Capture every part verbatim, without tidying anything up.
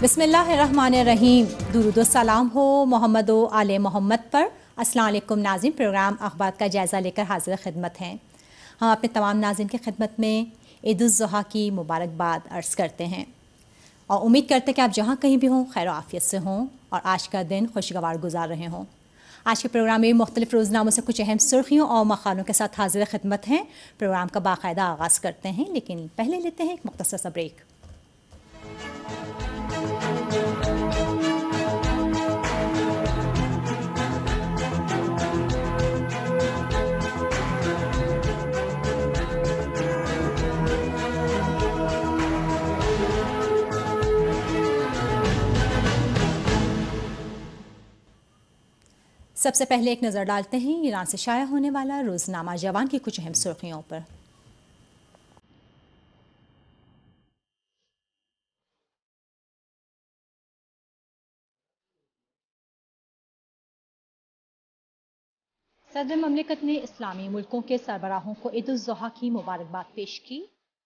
بسم اللہ الرحمن الرحیم. درود و سلام ہو محمد و آل محمد پر. السلام علیکم ناظرین، پروگرام اخبار کا جائزہ لے کر حاضر خدمت ہیں. ہم اپنے تمام ناظرین کی خدمت میں عید الضحیٰ کی مبارکباد عرض کرتے ہیں اور امید کرتے ہیں کہ آپ جہاں کہیں بھی ہوں خیر و عافیت سے ہوں اور آج کا دن خوشگوار گزار رہے ہوں. آج کے پروگرام میں مختلف روزناموں سے کچھ اہم سرخیوں اور مقالوں کے ساتھ حاضر خدمت ہیں. پروگرام کا باقاعدہ آغاز کرتے ہیں، لیکن پہلے لیتے ہیں ایک مختصر سا بریک. سب سے پہلے ایک نظر ڈالتے ہیں ایران سے شائع ہونے والا روزنامہ جوان کی کچھ اہم سرخیوں پر. صدر مملکت نے اسلامی ملکوں کے سربراہوں کو عید الضحیٰ کی مبارکباد پیش کی.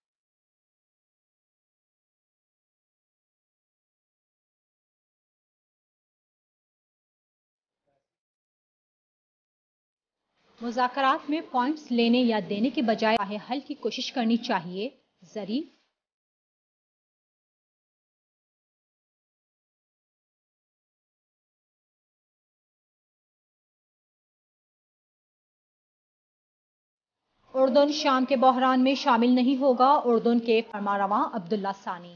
مذاکرات میں پوائنٹس لینے یا دینے کے بجائے راہ حل کی کوشش کرنی چاہیے. ظریف. اردن شام کے بحران میں شامل نہیں ہوگا، اردن کے فرمانرواں عبداللہ ثانی.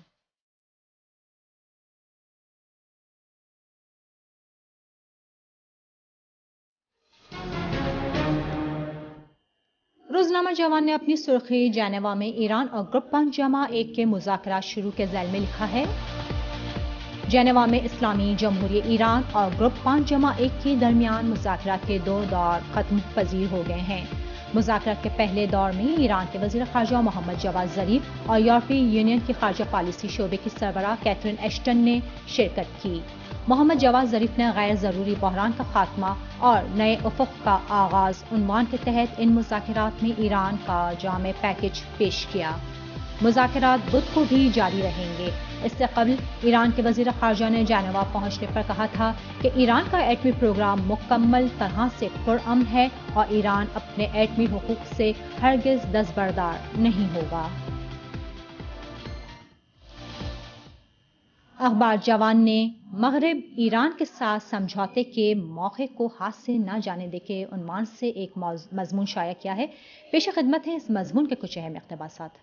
روزنامہ جوان نے اپنی سرخی جنیوا میں ایران اور گروپ پانچ جمع ایک کے مذاکرات شروع کے ذیل میں لکھا ہے. جنیوا میں اسلامی جمہوریہ ایران اور گروپ پانچ جمع ایک کے درمیان مذاکرات کے دو دور ختم پذیر ہو گئے ہیں. مذاکرات کے پہلے دور میں ایران کے وزیر خارجہ محمد جواد ظریف اور یورپی یونین کی خارجہ پالیسی شعبے کی سربراہ کیتھرین ایشٹن نے شرکت کی. محمد جواد ظریف نے غیر ضروری بحران کا خاتمہ اور نئے افق کا آغاز عنوان کے تحت ان مذاکرات میں ایران کا جامع پیکج پیش کیا. مذاکرات بدھ کو بھی جاری رہیں گے. اس سے قبل ایران کے وزیر خارجہ نے جنیوا پہنچنے پر کہا تھا کہ ایران کا ایٹمی پروگرام مکمل طرح سے پرامن ہے اور ایران اپنے ایٹمی حقوق سے ہرگز دستبردار نہیں ہوگا. اخبار جوان نے مغرب ایران کے ساتھ سمجھوتے کے موقع کو ہاتھ سے نہ جانے دے کے عنوان سے ایک مضمون شائع کیا ہے. پیش خدمت ہیں اس مضمون کے کچھ اہم اقتباسات.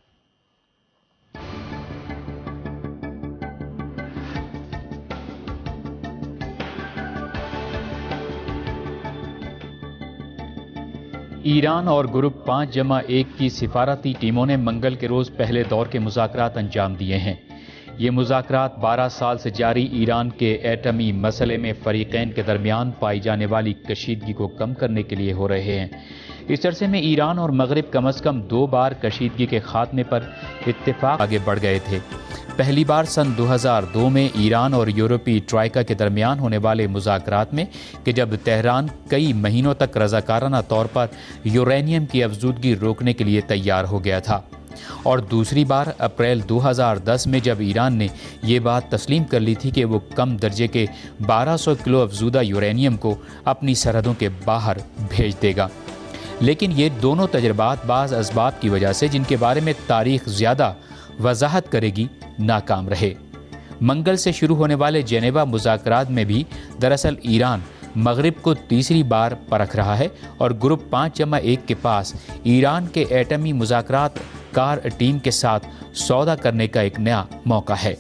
ایران اور گروپ پانچ جمع ایک کی سفارتی ٹیموں نے منگل کے روز پہلے دور کے مذاکرات انجام دیے ہیں. یہ مذاکرات بارہ سال سے جاری ایران کے ایٹمی مسئلے میں فریقین کے درمیان پائی جانے والی کشیدگی کو کم کرنے کے لیے ہو رہے ہیں. اس عرصے میں ایران اور مغرب کم از کم دو بار کشیدگی کے خاتمے پر اتفاق آگے بڑھ گئے تھے. پہلی بار سن دو ہزار دو میں ایران اور یورپی ٹرائیکا کے درمیان ہونے والے مذاکرات میں کہ جب تہران کئی مہینوں تک رضاکارانہ طور پر یورینیم کی افزودگی روکنے کے لیے تیار ہو گیا تھا، اور دوسری بار اپریل دو ہزار دس میں جب ایران نے یہ بات تسلیم کر لی تھی کہ وہ کم درجے کے بارہ سو کلو افزودہ یورینیم کو اپنی سرحدوں کے باہر بھیج دے گا. لیکن یہ دونوں تجربات بعض اسباب کی وجہ سے جن کے بارے میں تاریخ زیادہ وضاحت کرے گی ناکام رہے. منگل سے شروع ہونے والے جنیوا مذاکرات میں بھی دراصل ایران مغرب کو تیسری بار پرکھ رہا ہے اور گروپ پانچ جمع ایک کے پاس ایران کے ایٹمی مذاکرات کار ٹیم کے ساتھ سودا کرنے کا ایک نیا موقع ہے.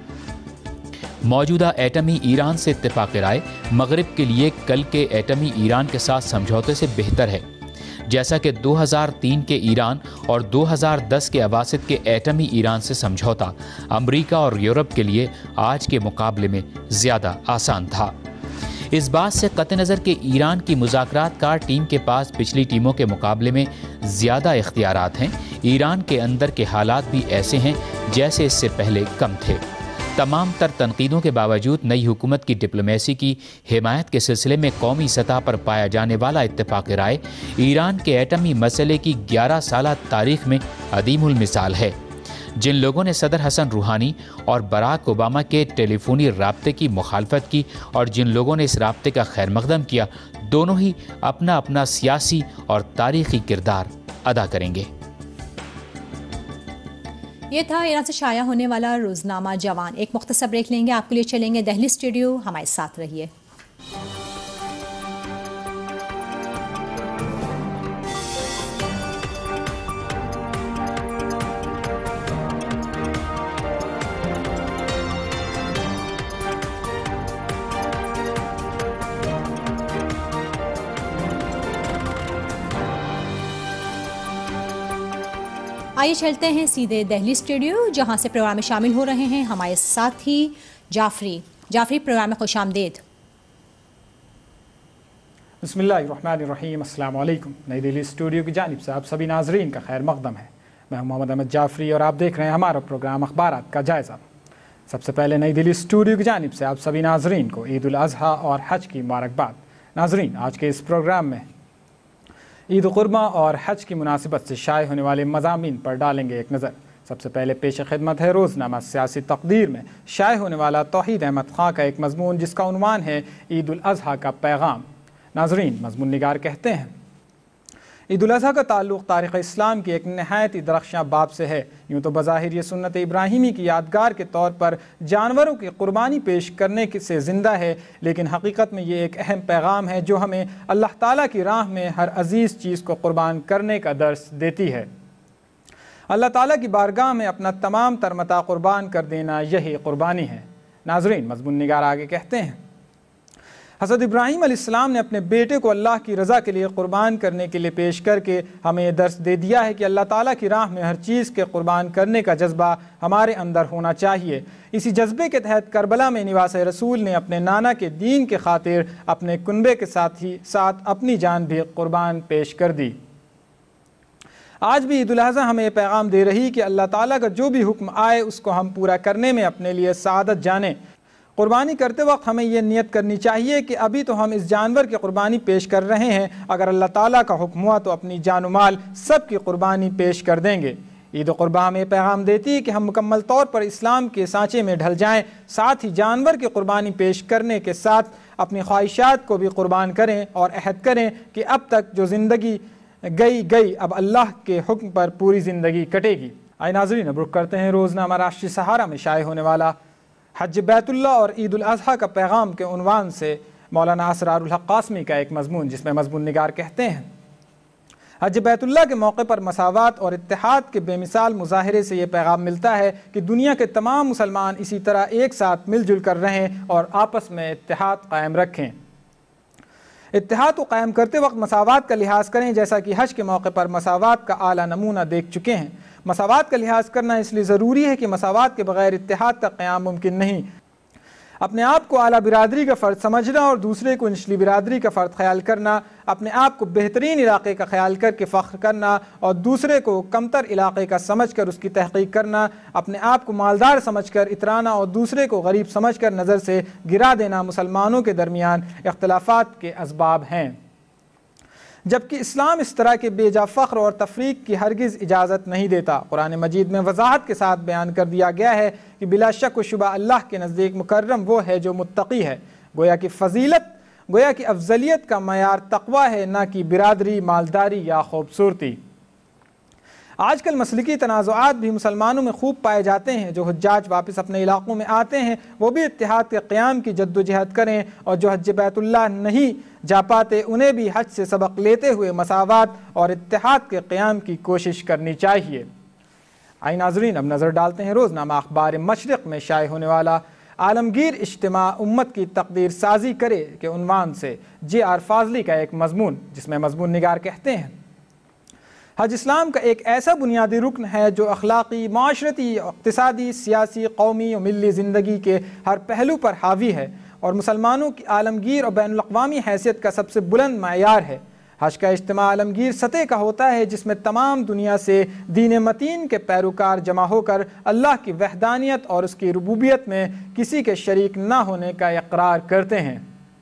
موجودہ ایٹمی ایران سے اتفاق رائے مغرب کے لیے کل کے ایٹمی ایران کے ساتھ سمجھوتے سے بہتر ہے. جیسا کہ دو ہزار تین کے ایران اور دو ہزار دس کے اواسط کے ایٹمی ایران سے سمجھوتا امریکہ اور یورپ کے لیے آج کے مقابلے میں زیادہ آسان تھا. اس بات سے قطع نظر کہ ایران کی مذاکرات کار ٹیم کے پاس پچھلی ٹیموں کے مقابلے میں زیادہ اختیارات ہیں، ایران کے اندر کے حالات بھی ایسے ہیں جیسے اس سے پہلے کم تھے. تمام تر تنقیدوں کے باوجود نئی حکومت کی ڈپلومیسی کی حمایت کے سلسلے میں قومی سطح پر پایا جانے والا اتفاق رائے ایران کے ایٹمی مسئلے کی گیارہ سالہ تاریخ میں عدیم المثال ہے. جن لوگوں نے صدر حسن روحانی اور براک اوباما کے ٹیلی فونی رابطے کی مخالفت کی اور جن لوگوں نے اس رابطے کا خیر مقدم کیا، دونوں ہی اپنا اپنا سیاسی اور تاریخی کردار ادا کریں گے۔ یہ تھا ایران سے شائع ہونے والا روزنامہ جوان۔ ایک مختصر بریک لیں گے، آپ کے لیے چلیں گے دہلی اسٹوڈیو، ہمارے ساتھ رہیے۔ آئیے چلتے ہیں سیدھے دہلی اسٹوڈیو، جہاں سے پروگرام میں شامل ہو رہے ہیں ہمارے ساتھی جعفری۔ جعفری، پروگرام میں خوش آمدید۔ بسم اللہ الرحمن الرحیم، السلام علیکم۔ نئی دہلی اسٹوڈیو کی جانب سے آپ سبھی ناظرین کا خیر مقدم ہے۔ میں ہوں محمد احمد جعفری اور آپ دیکھ رہے ہیں ہمارا پروگرام اخبارات کا جائزہ۔ سب سے پہلے نئی دہلی اسٹوڈیو کی جانب سے آپ سبھی ناظرین کو عید الاضحیٰ اور حج کی مبارکباد۔ ناظرین، آج کے اس پروگرام میں عید قربہ اور حج کی مناسبت سے شائع ہونے والے مضامین پر ڈالیں گے ایک نظر۔ سب سے پہلے پیش خدمت ہے روزنامہ سیاسی تقدیر میں شائع ہونے والا توحید احمد خان کا ایک مضمون، جس کا عنوان ہے عید الاضحیٰ کا پیغام۔ ناظرین، مضمون نگار کہتے ہیں، عید الاضحیٰ کا تعلق تاریخ اسلام کی ایک نہایت درخشاں باب سے ہے۔ یوں تو بظاہر یہ سنت ابراہیمی کی یادگار کے طور پر جانوروں کی قربانی پیش کرنے سے زندہ ہے، لیکن حقیقت میں یہ ایک اہم پیغام ہے جو ہمیں اللہ تعالیٰ کی راہ میں ہر عزیز چیز کو قربان کرنے کا درس دیتی ہے۔ اللہ تعالیٰ کی بارگاہ میں اپنا تمام تر متاع قربان کر دینا یہی قربانی ہے۔ ناظرین، مضمون نگار آگے کہتے ہیں، حضرت ابراہیم علیہ السلام نے اپنے بیٹے کو اللہ کی رضا کے لیے قربان کرنے کے لیے پیش کر کے ہمیں یہ درس دے دیا ہے کہ اللہ تعالیٰ کی راہ میں ہر چیز کے قربان کرنے کا جذبہ ہمارے اندر ہونا چاہیے۔ اسی جذبے کے تحت کربلا میں نواس رسول نے اپنے نانا کے دین کے خاطر اپنے کنبے کے ساتھ ہی ساتھ اپنی جان بھی قربان پیش کر دی۔ آج بھی عید الاضحیٰ ہمیں یہ پیغام دے رہی کہ اللہ تعالیٰ کا جو بھی حکم آئے اس کو ہم پورا کرنے میں اپنے لیے سعادت جانیں۔ قربانی کرتے وقت ہمیں یہ نیت کرنی چاہیے کہ ابھی تو ہم اس جانور کی قربانی پیش کر رہے ہیں، اگر اللہ تعالیٰ کا حکم ہوا تو اپنی جان و مال سب کی قربانی پیش کر دیں گے۔ عید قربہ ہمیں یہ پیغام دیتی ہے کہ ہم مکمل طور پر اسلام کے سانچے میں ڈھل جائیں، ساتھ ہی جانور کی قربانی پیش کرنے کے ساتھ اپنی خواہشات کو بھی قربان کریں اور عہد کریں کہ اب تک جو زندگی گئی گئی، اب اللہ کے حکم پر پوری زندگی کٹے گی۔ آئے ناظرین، اب رخ کرتے ہیں روزنامہ راشٹری سہارا میں شائع ہونے والا حج بیت اللہ اور عید الاضحیٰ کا پیغام کے عنوان سے مولانا اسرار الحق قاسمی کا ایک مضمون، جس میں مضمون نگار کہتے ہیں، حج بیت اللہ کے موقع پر مساوات اور اتحاد کے بے مثال مظاہرے سے یہ پیغام ملتا ہے کہ دنیا کے تمام مسلمان اسی طرح ایک ساتھ مل جل کر رہیں اور آپس میں اتحاد قائم رکھیں۔ اتحاد کو قائم کرتے وقت مساوات کا لحاظ کریں، جیسا کہ حج کے موقع پر مساوات کا اعلیٰ نمونہ دیکھ چکے ہیں۔ مساوات کا لحاظ کرنا اس لیے ضروری ہے کہ مساوات کے بغیر اتحاد کا قیام ممکن نہیں۔ اپنے آپ کو اعلیٰ برادری کا فرد سمجھنا اور دوسرے کو نچلی برادری کا فرد خیال کرنا، اپنے آپ کو بہترین علاقے کا خیال کر کے فخر کرنا اور دوسرے کو کمتر علاقے کا سمجھ کر اس کی تحقیق کرنا، اپنے آپ کو مالدار سمجھ کر اترانا اور دوسرے کو غریب سمجھ کر نظر سے گرا دینا مسلمانوں کے درمیان اختلافات کے اسباب ہیں، جبکہ اسلام اس طرح کے بے جا فخر اور تفریق کی ہرگز اجازت نہیں دیتا۔ قرآن مجید میں وضاحت کے ساتھ بیان کر دیا گیا ہے کہ بلا شک و شبہ اللہ کے نزدیک مکرم وہ ہے جو متقی ہے۔ گویا کہ فضیلت گویا کہ افضلیت کا معیار تقوی ہے، نہ کہ برادری، مالداری یا خوبصورتی۔ آج کل مسلکی تنازعات بھی مسلمانوں میں خوب پائے جاتے ہیں۔ جو حجاج واپس اپنے علاقوں میں آتے ہیں وہ بھی اتحاد کے قیام کی جد و جہد کریں، اور جو حج بیت اللہ نہیں جا پاتے انہیں بھی حج سے سبق لیتے ہوئے مساوات اور اتحاد کے قیام کی کوشش کرنی چاہیے۔ آئی ناظرین، اب نظر ڈالتے ہیں روزنامہ اخبار مشرق میں شائع ہونے والا عالمگیر اجتماع امت کی تقدیر سازی کرے کے عنوان سے جے آر فاضلی کا ایک مضمون، جس میں مضمون نگار کہتے ہیں، حج اسلام کا ایک ایسا بنیادی رکن ہے جو اخلاقی، معاشرتی، اقتصادی، سیاسی، قومی اور ملی زندگی کے ہر پہلو پر حاوی ہے اور مسلمانوں کی عالمگیر اور بین الاقوامی حیثیت کا سب سے بلند معیار ہے۔ حج کا اجتماع عالمگیر سطح کا ہوتا ہے جس میں تمام دنیا سے دین متین کے پیروکار جمع ہو کر اللہ کی وحدانیت اور اس کی ربوبیت میں کسی کے شریک نہ ہونے کا اقرار کرتے ہیں۔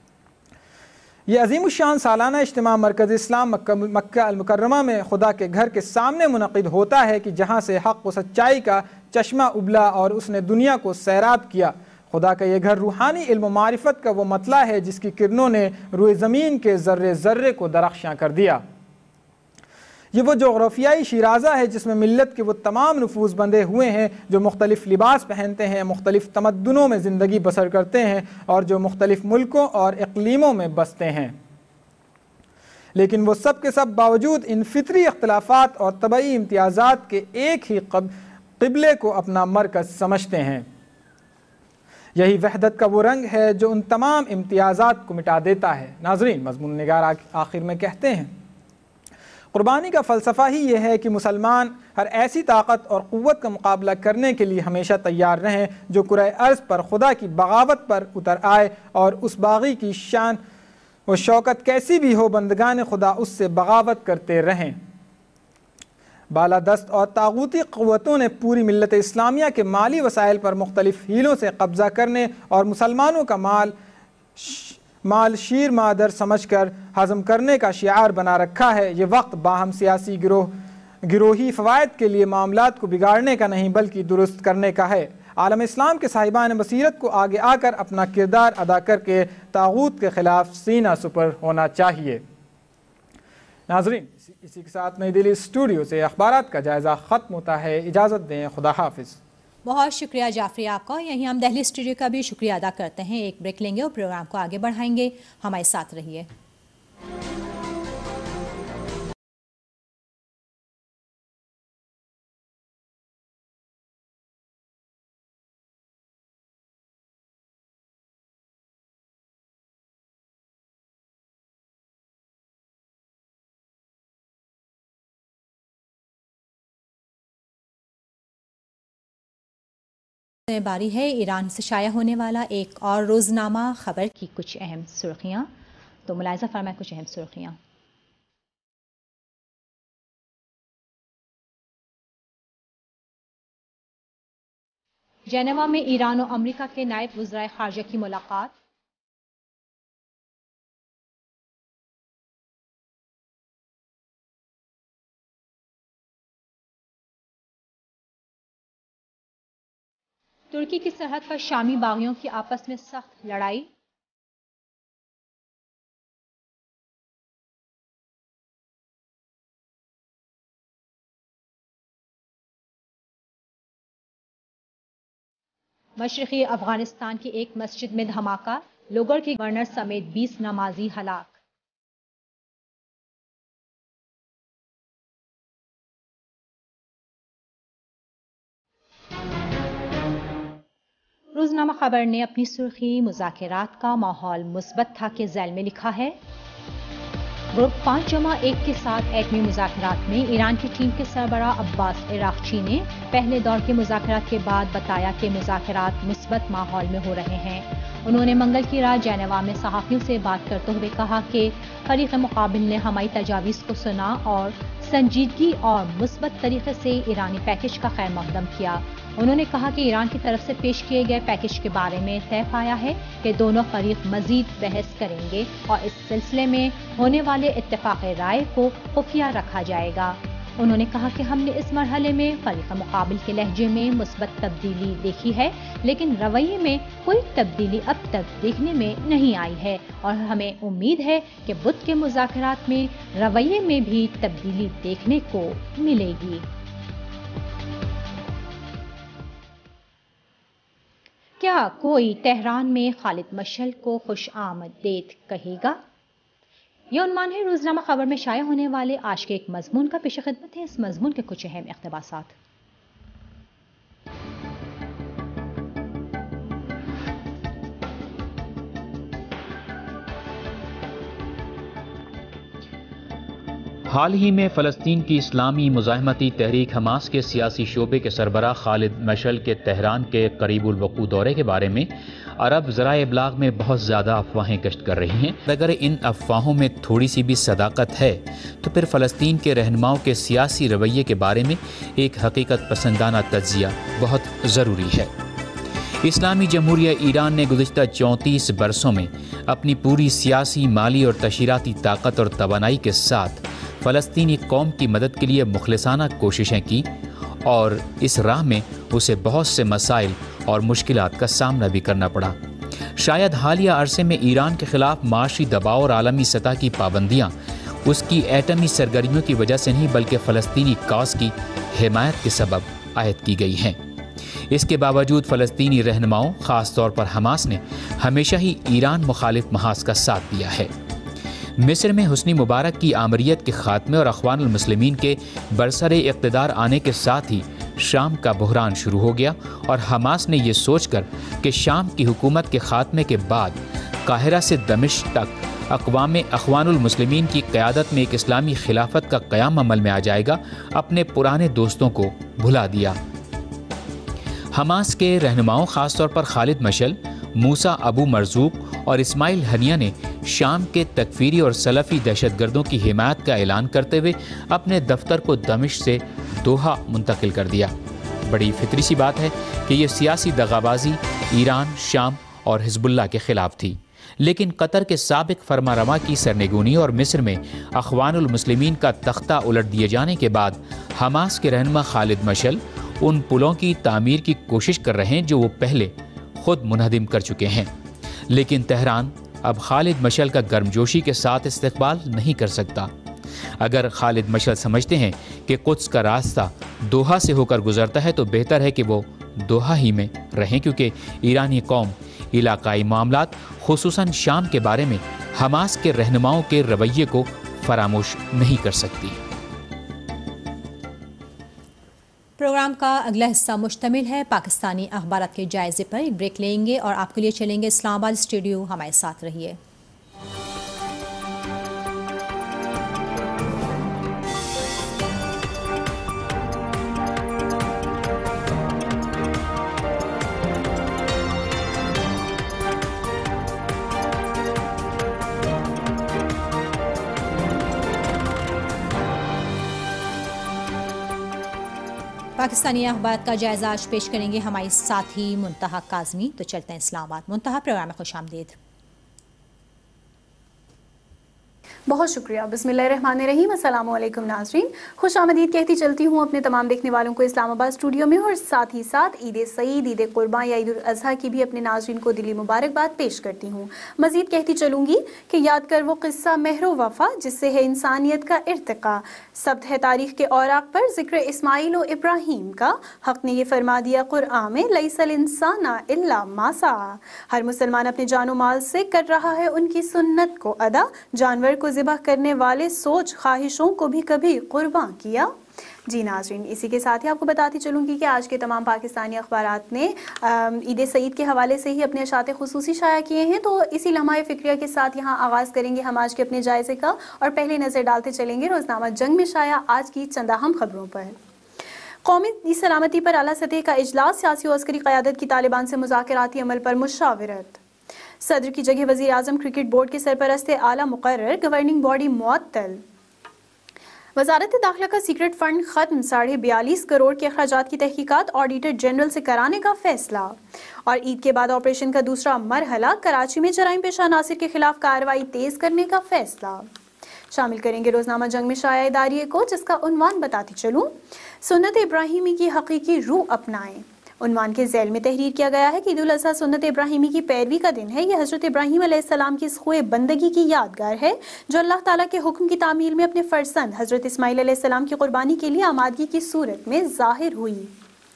یہ عظیم الشان سالانہ اجتماع مرکز اسلام مکہ المکرمہ میں خدا کے گھر کے سامنے منعقد ہوتا ہے کہ جہاں سے حق و سچائی کا چشمہ ابلا اور اس نے دنیا کو سیراب کیا۔ خدا کا یہ گھر روحانی علم و معرفت کا وہ مطلع ہے جس کی کرنوں نے روئے زمین کے ذرے ذرے کو درخشاں کر دیا۔ یہ وہ جغرافیائی شیرازہ ہے جس میں ملت کے وہ تمام نفوذ بندھے ہوئے ہیں جو مختلف لباس پہنتے ہیں، مختلف تمدنوں میں زندگی بسر کرتے ہیں اور جو مختلف ملکوں اور اقلیموں میں بستے ہیں، لیکن وہ سب کے سب باوجود ان فطری اختلافات اور طبعی امتیازات کے ایک ہی قبلے کو اپنا مرکز سمجھتے ہیں۔ یہی وحدت کا وہ رنگ ہے جو ان تمام امتیازات کو مٹا دیتا ہے۔ ناظرین، مضمون نگار آخر میں کہتے ہیں، قربانی کا فلسفہ ہی یہ ہے کہ مسلمان ہر ایسی طاقت اور قوت کا مقابلہ کرنے کے لیے ہمیشہ تیار رہیں جو کرۂ ارض پر خدا کی بغاوت پر اتر آئے، اور اس باغی کی شان و شوکت کیسی بھی ہو، بندگان خدا اس سے بغاوت کرتے رہیں۔ بالادست اور طاغوتی قوتوں نے پوری ملت اسلامیہ کے مالی وسائل پر مختلف ہیلوں سے قبضہ کرنے اور مسلمانوں کا مال مال شیر مادر سمجھ کر ہضم کرنے کا شعار بنا رکھا ہے۔ یہ وقت باہم سیاسی گروہ گروہی فوائد کے لیے معاملات کو بگاڑنے کا نہیں بلکہ درست کرنے کا ہے۔ عالم اسلام کے صاحبان بصیرت کو آگے آ کر اپنا کردار ادا کر کے طاغوت کے خلاف سینہ سپر ہونا چاہیے۔ ناظرین، اسی کے ساتھ نئی دہلی اسٹوڈیو سے اخبارات کا جائزہ ختم ہوتا ہے۔ اجازت دیں، خدا حافظ۔ بہت شکریہ جعفری آپ کا۔ یہیں ہم دہلی اسٹوڈیو کا بھی شکریہ ادا کرتے ہیں۔ ایک بریک لیں گے اور پروگرام کو آگے بڑھائیں گے، ہمارے ساتھ رہیے۔ باری ہے ایران سے شائع ہونے والا ایک اور روزنامہ خبر کی کچھ اہم سرخیاں، تو ملاحظہ فرمائیں کچھ اہم سرخیاں۔ جنیوا میں ایران و امریکہ کے نائب وزرائے خارجہ کی ملاقات۔ ترکی کی سرحد پر شامی باغیوں کی آپس میں سخت لڑائی۔ مشرقی افغانستان کی ایک مسجد میں دھماکہ، لوگر کے گورنر سمیت بیس نمازی ہلاک۔ روزنامہ خبر نے اپنی سرخی مذاکرات کا ماحول مثبت تھا کے ذیل میں لکھا ہے، گروپ پانچ جمع ایک کے ساتھ ایٹمی مذاکرات میں ایران کی ٹیم کے سربراہ عباس عراقچی نے پہلے دور کے مذاکرات کے بعد بتایا کہ مذاکرات مثبت ماحول میں ہو رہے ہیں۔ انہوں نے منگل کی رات جنیوا میں صحافیوں سے بات کرتے ہوئے کہا کہ فریق مقابل نے ہماری تجاویز کو سنا اور سنجیدگی اور مثبت طریقے سے ایرانی پیکج کا خیر مقدم کیا۔ انہوں نے کہا کہ ایران کی طرف سے پیش کیے گئے پیکج کے بارے میں طے پایا ہے کہ دونوں فریق مزید بحث کریں گے اور اس سلسلے میں ہونے والے اتفاق رائے کو خفیہ رکھا جائے گا۔ انہوں نے کہا کہ ہم نے اس مرحلے میں فریق مقابل کے لہجے میں مثبت تبدیلی دیکھی ہے، لیکن رویے میں کوئی تبدیلی اب تک دیکھنے میں نہیں آئی ہے اور ہمیں امید ہے کہ بدھ کے مذاکرات میں رویے میں بھی تبدیلی دیکھنے کو ملے گی۔ کیا کوئی تہران میں خالد مشعل کو خوش آمدید کہے گا؟ یہ عنوان ہے روزنامہ خبر میں شائع ہونے والے آج کے ایک مضمون کا۔ پیش خدمت ہے اس مضمون کے کچھ اہم اقتباسات۔ حال ہی میں فلسطین کی اسلامی مزاحمتی تحریک حماس کے سیاسی شعبے کے سربراہ خالد مشعل کے تہران کے قریب الوقوع دورے کے بارے میں عرب ذرائع ابلاغ میں بہت زیادہ افواہیں گشت کر رہی ہیں۔ اگر ان افواہوں میں تھوڑی سی بھی صداقت ہے تو پھر فلسطین کے رہنماؤں کے سیاسی رویے کے بارے میں ایک حقیقت پسندانہ تجزیہ بہت ضروری ہے۔ اسلامی جمہوریہ ایران نے گزشتہ چونتیس برسوں میں اپنی پوری سیاسی، مالی اور تشہیراتی طاقت اور توانائی کے ساتھ فلسطینی قوم کی مدد کے لیے مخلصانہ کوششیں کی اور اس راہ میں اسے بہت سے مسائل اور مشکلات کا سامنا بھی کرنا پڑا۔ شاید حالیہ عرصے میں ایران کے خلاف معاشی دباؤ اور عالمی سطح کی پابندیاں اس کی ایٹمی سرگرمیوں کی وجہ سے نہیں بلکہ فلسطینی کاز کی حمایت کے سبب عائد کی گئی ہیں۔ اس کے باوجود فلسطینی رہنماؤں خاص طور پر حماس نے ہمیشہ ہی ایران مخالف محاذ کا ساتھ دیا ہے۔ مصر میں حسنی مبارک کی آمریت کے خاتمے اور اخوان المسلمین کے برسر اقتدار آنے کے ساتھ ہی شام کا بحران شروع ہو گیا، اور حماس نے یہ سوچ کر کہ شام کی حکومت کے خاتمے کے بعد قاہرہ سے دمشق تک اقوام اخوان المسلمین کی قیادت میں ایک اسلامی خلافت کا قیام عمل میں آ جائے گا، اپنے پرانے دوستوں کو بھلا دیا۔ حماس کے رہنماؤں خاص طور پر خالد مشعل، موسیٰ ابو مرزوق اور اسماعیل ہنیہ نے شام کے تکفیری اور سلفی دہشت گردوں کی حمایت کا اعلان کرتے ہوئے اپنے دفتر کو دمشق سے دوحہ منتقل کر دیا۔ بڑی فطری سی بات ہے کہ یہ سیاسی دغابازی ایران، شام اور حزب اللہ کے خلاف تھی، لیکن قطر کے سابق فرما رواں کی سرنگونی اور مصر میں اخوان المسلمین کا تختہ الٹ دیے جانے کے بعد حماس کے رہنما خالد مشعل ان پلوں کی تعمیر کی کوشش کر رہے ہیں جو وہ پہلے خود منہدم کر چکے ہیں، لیکن تہران اب خالد مشعل کا گرمجوشی کے ساتھ استقبال نہیں کر سکتا۔ اگر خالد مشعل سمجھتے ہیں کہ قدس کا راستہ دوحہ سے ہو کر گزرتا ہے تو بہتر ہے کہ وہ دوحہ ہی میں رہیں، کیونکہ ایرانی قوم علاقائی معاملات خصوصاً شام کے بارے میں حماس کے رہنماؤں کے رویے کو فراموش نہیں کر سکتی۔ پروگرام کا اگلا حصہ مشتمل ہے پاکستانی اخبارات کے جائزے پر۔ ایک بریک لیں گے اور آپ کے لیے چلیں گے اسلام آباد اسٹوڈیو، ہمارے ساتھ رہیے۔ پاکستانی اخبارات کا جائزہ آج پیش کریں گے ہماری ساتھی منتہا کاظمی۔ تو چلتے ہیں اسلام آباد۔ منتہا، پروگرام میں خوش آمدید۔ بہت شکریہ۔ بسم اللہ الرحمن الرحیم۔ السلام علیکم ناظرین، خوش آمدید کہتی چلتی ہوں اپنے تمام دیکھنے والوں کو اسلام آباد اسٹوڈیو میں، اور ساتھ ہی ساتھ عید سعید، عید قربان یا عید الاضحیٰ کی بھی اپنے ناظرین کو دلی مبارکباد پیش کرتی ہوں۔ مزید کہتی چلوں گی کہ یاد کر وہ قصہ مہر و وفا جس سے ہے انسانیت کا ارتقا، ثبت ہے تاریخ کے اوراق پر ذکر اسماعیل و ابراہیم کا، حق نے یہ فرما دیا قرآن میں لیس الانسان الا ما سعی۔ ہر مسلمان اپنے جان و مال سے کر رہا ہے ان کی سنت کو ادا، جانور کو ذبح کرنے والے سوچ خواہشوں کو بھی کبھی قربان کیا۔ جی ناظرین، اسی کے ساتھ ہی آپ کو بتاتی چلوں گی کہ آج کے تمام پاکستانی اخبارات نے عید سعید کے حوالے سے ہی اپنے اشاعت خصوصی شائع کیے ہیں، تو اسی لمحہ فکریہ کے ساتھ یہاں آغاز کریں گے ہم آج کے اپنے جائزے کا، اور پہلے نظر ڈالتے چلیں گے روزنامہ جنگ میں شائع آج کی چند اہم خبروں پر۔ قومی سلامتی پر اعلیٰ سطح کا اجلاس، سیاسی و عسکری قیادت کی طالبان سے مذاکراتی عمل پر مشاورت۔ صدر کی جگہ وزیر اعظم کرکٹ بورڈ کے سرپرست اعلیٰ مقرر، گورننگ باڈی معطل۔ وزارت داخلہ کا سیکرٹ فنڈ ختم، ساڑھے بیالیس کروڑ کے اخراجات کی تحقیقات آڈیٹر جنرل سے کرانے کا فیصلہ۔ اور عید کے بعد آپریشن کا دوسرا مرحلہ، کراچی میں جرائم پیشہ عناصر کے خلاف کارروائی تیز کرنے کا فیصلہ۔ شامل کریں گے روزنامہ جنگ میں شائع اداریے کو، جس کا عنوان بتاتی چلوں، سنت ابراہیمی کی حقیقی روح اپنائیں۔ عنوان کے ذیل میں تحریر کیا گیا ہے کہ عید الاضحیٰ سنت ابراہیمی کی پیروی کا دن ہے۔ یہ حضرت ابراہیم علیہ السلام کی اس خوئے بندگی کی یادگار ہے جو اللہ تعالیٰ کے حکم کی تعمیل میں اپنے فرزند حضرت اسماعیل علیہ السلام کی قربانی کے لیے آمادگی کی صورت میں ظاہر ہوئی۔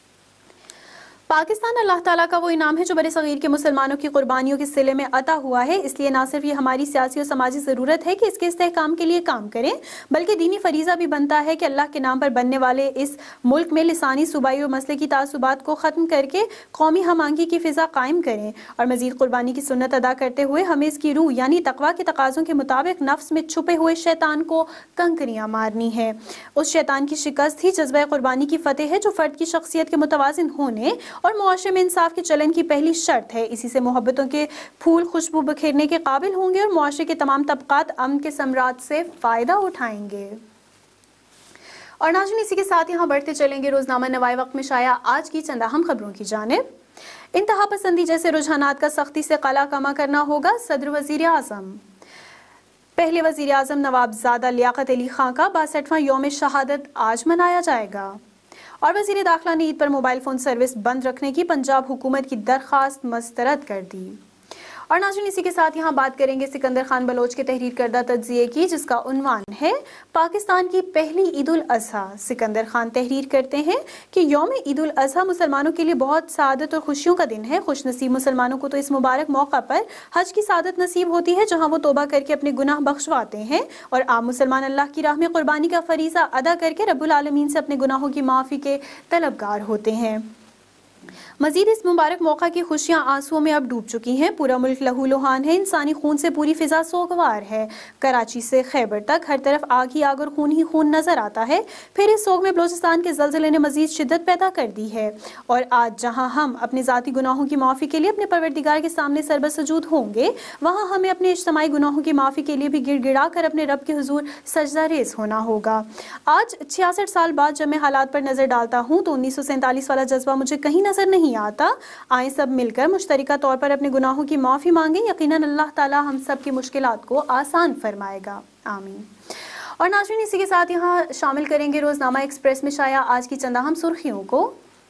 پاکستان اللہ تعالیٰ کا وہ انعام ہے جو برِ صغیر کے مسلمانوں کی قربانیوں کے صلے میں عطا ہوا ہے، اس لیے نہ صرف یہ ہماری سیاسی اور سماجی ضرورت ہے کہ اس کے استحکام کے لیے کام کریں، بلکہ دینی فریضہ بھی بنتا ہے کہ اللہ کے نام پر بننے والے اس ملک میں لسانی، صوبائی اور مسلکی تعصبات کو ختم کر کے قومی ہم آہنگی کی فضا قائم کریں، اور مزید قربانی کی سنت ادا کرتے ہوئے ہمیں اس کی روح یعنی تقویٰ کے تقاضوں کے مطابق نفس میں چھپے ہوئے شیطان کو کنکریاں مارنی ہے۔ اس شیطان کی شکست ہی جذبہ قربانی کی فتح ہے جو فرد کی شخصیت کے متوازن ہونے اور معاشرے میں انصاف کے چلن کی پہلی شرط ہے۔ اسی سے محبتوں کے پھول خوشبو بکھیرنے کے قابل ہوں گے اور معاشرے کے تمام طبقات امن کے ثمرات سے فائدہ اٹھائیں گے۔ اور ناظرین، اسی کے ساتھ یہاں بڑھتے چلیں گے روزنامہ نوائے وقت میں شائع آج کی چند اہم خبروں کی جانب۔ انتہا پسندی جیسے رجحانات کا سختی سے قلع کما کرنا ہوگا، صدر وزیر اعظم۔ پہلے وزیر اعظم نواب زادہ لیاقت علی خان کا باسٹھواں یوم شہادت آج منایا جائے گا۔ اور وزیر داخلہ نے عید پر موبائل فون سروس بند رکھنے کی پنجاب حکومت کی درخواست مسترد کر دی۔ اور ناظرین اسی کے ساتھ یہاں بات کریں گے سکندر خان بلوچ کے تحریر کردہ تجزیے کی، جس کا عنوان ہے پاکستان کی پہلی عید الاضحیٰ۔ سکندر خان تحریر کرتے ہیں کہ یوم عید الاضحیٰ مسلمانوں کے لیے بہت سعادت اور خوشیوں کا دن ہے۔ خوش نصیب مسلمانوں کو تو اس مبارک موقع پر حج کی سعادت نصیب ہوتی ہے، جہاں وہ توبہ کر کے اپنے گناہ بخشواتے ہیں، اور عام مسلمان اللہ کی راہ میں قربانی کا فریضہ ادا کر کے رب العالمین سے اپنے گناہوں کی معافی کے طلبگار ہوتے ہیں۔ مزید اس مبارک موقع کی خوشیاں آنسوؤں میں اب ڈوب چکی ہیں۔ پورا ملک لہو لہان ہے، انسانی خون سے پوری فضا سوگوار ہے۔ کراچی سے خیبر تک ہر طرف آگ ہی آگ اور خون ہی خون نظر آتا ہے۔ پھر اس سوگ میں بلوچستان کے زلزلے نے مزید شدت پیدا کر دی ہے، اور آج جہاں ہم اپنے ذاتی گناہوں کی معافی کے لیے اپنے پروردگار کے سامنے سربسجود ہوں گے، وہاں ہمیں اپنے اجتماعی گناہوں کی معافی کے لیے بھی گڑ گڑا کر اپنے رب کے حضور سجدہ ریز ہونا ہوگا۔ آج چھیاسٹھ سال بعد جب میں حالات پر نظر ڈالتا ہوں تو انیس سو سینتالیس والا جذبہ مجھے کہیں نظر نہیں آتا۔ آئیں سب مل کر مشترکہ طور پر اپنے گناہوں کی معافی مانگیں، یقیناً اللہ تعالیٰ ہم سب کی مشکلات کو آسان فرمائے گا، آمین۔ اور ناظرین اسی کے ساتھ یہاں شامل کریں گے روزنامہ ایکسپریس میں شائع آج کی چند اہم سرخیوں کو۔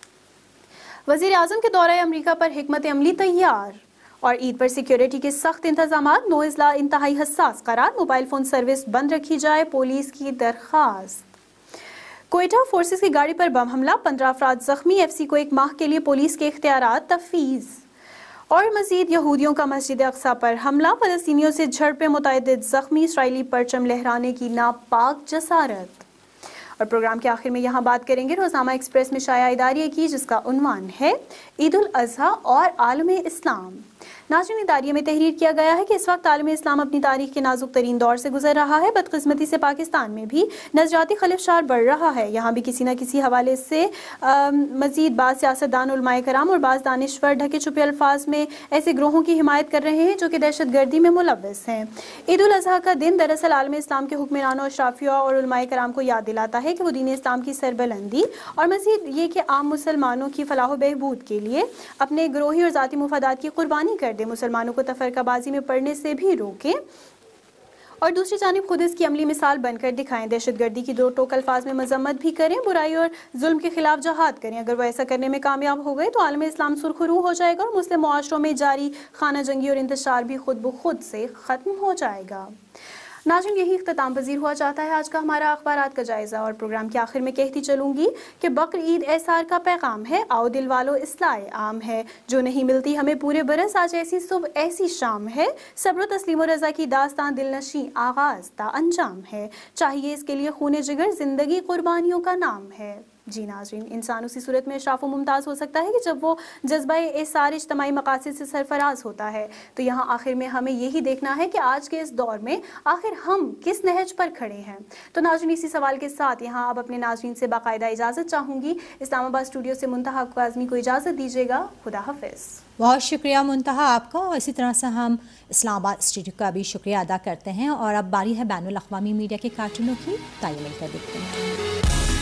وزیر اعظم کے دورہ امریکہ پر حکمت عملی تیار، اور عید پر سیکیورٹی کے سخت انتظامات، نو اضلاع انتہائی حساس قرار، موبائل فون سروس بند رکھی جائے، پولیس کی درخواست۔ کوئٹہ فورسز کی گاڑی پر بم حملہ، پندرہ افراد زخمی، ایف سی کو ایک ماہ کے لیے پولیس کے اختیارات تفویض۔ اور مزید یہودیوں کا مسجد اقصیٰ پر حملہ، فلسطینیوں سے جھڑپیں، متعدد زخمی، اسرائیلی پرچم لہرانے کی ناپاک جسارت۔ اور پروگرام کے آخر میں یہاں بات کریں گے روزنامہ ایکسپریس میں شائع اداریہ کی، جس کا عنوان ہے عید الاضحیٰ اور عالم اسلام۔ ناظرین اداریہ میں تحریر کیا گیا ہے کہ اس وقت عالم اسلام اپنی تاریخ کے نازک ترین دور سے گزر رہا ہے۔ بدقسمتی سے پاکستان میں بھی نظریاتی خلفشار بڑھ رہا ہے۔ یہاں بھی کسی نہ کسی حوالے سے مزید بعض سیاستدان، علماء کرام اور بعض دانشور ڈھکے چھپے الفاظ میں ایسے گروہوں کی حمایت کر رہے ہیں جو کہ دہشت گردی میں ملوث ہیں۔ عید الاضحیٰ کا دن دراصل عالم اسلام کے حکمرانوں، اشرافیہ اور علماء کرام کو یاد دلاتا ہے کہ وہ دین اسلام کی سربلندی اور مزید یہ کہ عام مسلمانوں کی فلاح و بہبود کے لیے اپنے گروہی اور ذاتی مفادات کی قربانی کر دے، مسلمانوں کو تفرقہ بازی میں پڑنے سے بھی روکیں، اور دوسری جانب خود اس کی عملی مثال بن کر دکھائیں۔ دہشت گردی کی دو ٹوک الفاظ میں مذمت بھی کریں، برائی اور ظلم کے خلاف جہاد کریں۔ اگر وہ ایسا کرنے میں کامیاب ہو گئے تو عالم اسلام سرخرو ہو جائے گا، اور مسلم معاشروں میں جاری خانہ جنگی اور انتشار بھی خود بخود سے ختم ہو جائے گا۔ ناظرین یہی اختتام پذیر ہوا چاہتا ہے آج کا ہمارا اخبارات کا جائزہ، اور پروگرام کے آخر میں کہتی چلوں گی کہ بقر عید ایسار کا پیغام ہے، آؤ دل والو اصلاح عام ہے، جو نہیں ملتی ہمیں پورے برس، آج ایسی صبح ایسی شام ہے، صبر و تسلیم و رضا کی داستان دل نشیں آغاز تا انجام ہے، چاہیے اس کے لیے خون جگر، زندگی قربانیوں کا نام ہے۔ جی ناظرین، انسان اسی صورت میں اشراف و ممتاز ہو سکتا ہے کہ جب وہ جذبہ احسار اجتماعی مقاصد سے سرفراز ہوتا ہے۔ تو یہاں آخر میں ہمیں یہی دیکھنا ہے کہ آج کے اس دور میں آخر ہم کس نہج پر کھڑے ہیں۔ تو ناظرین اسی سوال کے ساتھ یہاں اب اپنے ناظرین سے باقاعدہ اجازت چاہوں گی۔ اسلام آباد اسٹوڈیو سے منتہا کاظمی کو اجازت دیجیے گا، خدا حافظ۔ بہت شکریہ منتہا آپ کا، اور اسی طرح سے ہم اسلام آباد اسٹوڈیو کا بھی شکریہ ادا کرتے ہیں، اور اب باری ہے بین الاقوامی میڈیا کے کارٹونوں کی، تائیں مل کر دیکھتے ہیں۔